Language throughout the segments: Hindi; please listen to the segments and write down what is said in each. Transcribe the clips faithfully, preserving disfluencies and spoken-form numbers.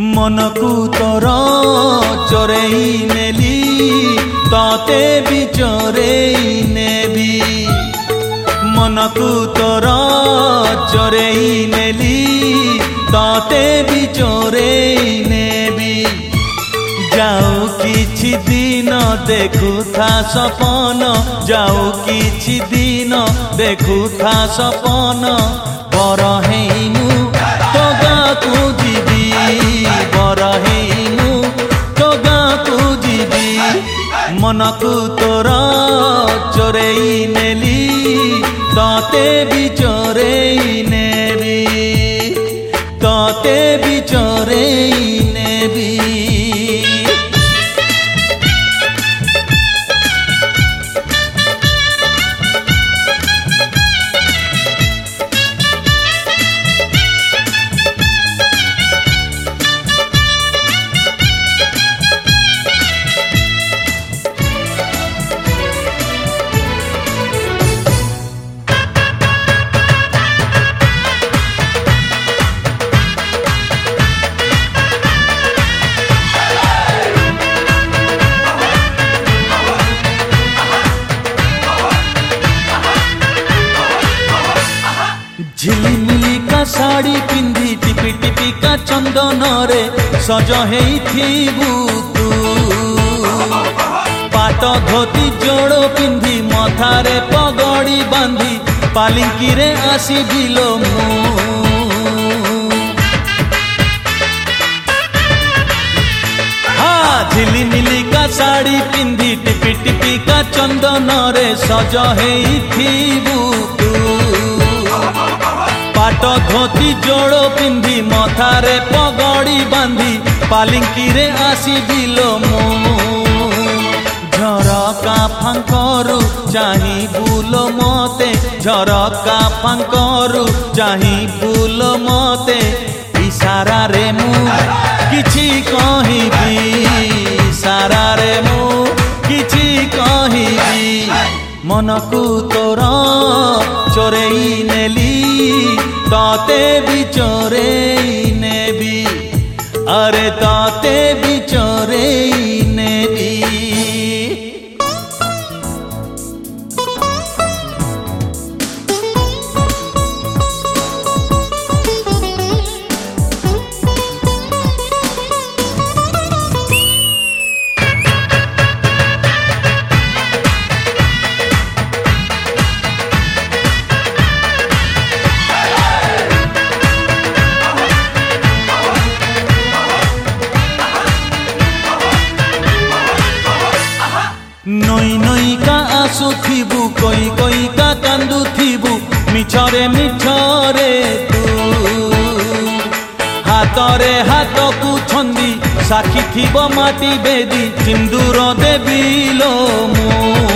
मनकू तोर चोरेई नेली ताते भी चोरेई नेबी मनकू तोर चोरेई नेली ताते भी चोरेई नेबी जाऊ किछि दिन देखु था सपन जाऊ किछि दिन देखु था सपन बर हेइनु तो गाँकु जीवी बर हेइनु तो गाँकु जीवी मनकू तोर चोरेई नेली ताते भी चोरेई नेबी ताते भी चोरेई नेबी। झिलिमिली का साड़ी पिंधी टिपी टिपी का चंदन रे सज हेइथिबु तू पाट धोती जोड़ो पिंधी मथारे पगड़ी बांधी पालिंकी रे आसीबिलो मु हाँ झिलिमिली का साड़ी पिंधी टिपी टिपी का चंदन रे सज हेइथिबु तू पाट धोती जोड़ो पिंधी मथारे पगड़ी बांधी पालिंकी रे आसीबिलो मु झरका फांकरू चाही बुलो मते झरका फांकरू चाही बुलो मते इशारा रे मु किछि कहिबी इशारा रे मु किछि कहिबी मनकू तोर चोरेई नेली ताते भी चोरेई नेबी अरे ताते भी चोरेई नेबी। नई नई का आसु थीबू कोई कोई का कांदू थीबू मिछरे मिछरे तू हाथरे हाथ को छंदी साखी थीब माटी बेदी सिंदूर देबिलो मु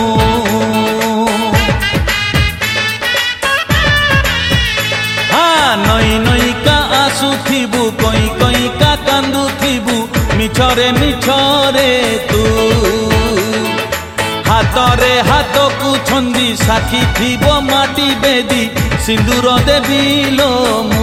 हाँ नई नई का आसु थीबू कोई कोई का कांदू थीबू मिछरे मिछरे तू हाथरे हाथ को छंदी साखी थीब माटी बेदी सिंदूर देबिलो मु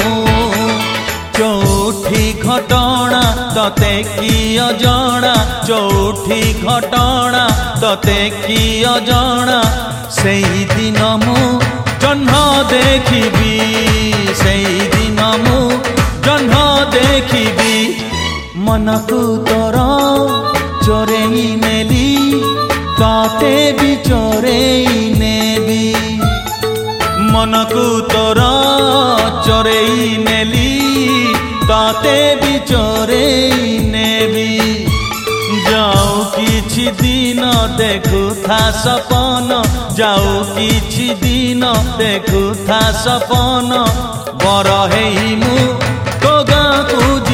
चौठी घटना तते कि अजणा चौठी घटना तते कि अजणा सेई दिन मु जह्न देखिबी सेई दिन मु जह्न देखिबी मनकू तोर चोरेई नेली ताते भी चोरेई नेबी मनकू तोर चोरेई नेली ताते भी चोरेई नेबी जाऊ किछि दिन देखु था सपन जाऊ किछि दिन देखु था सपन बर हेइमु तो गाँकु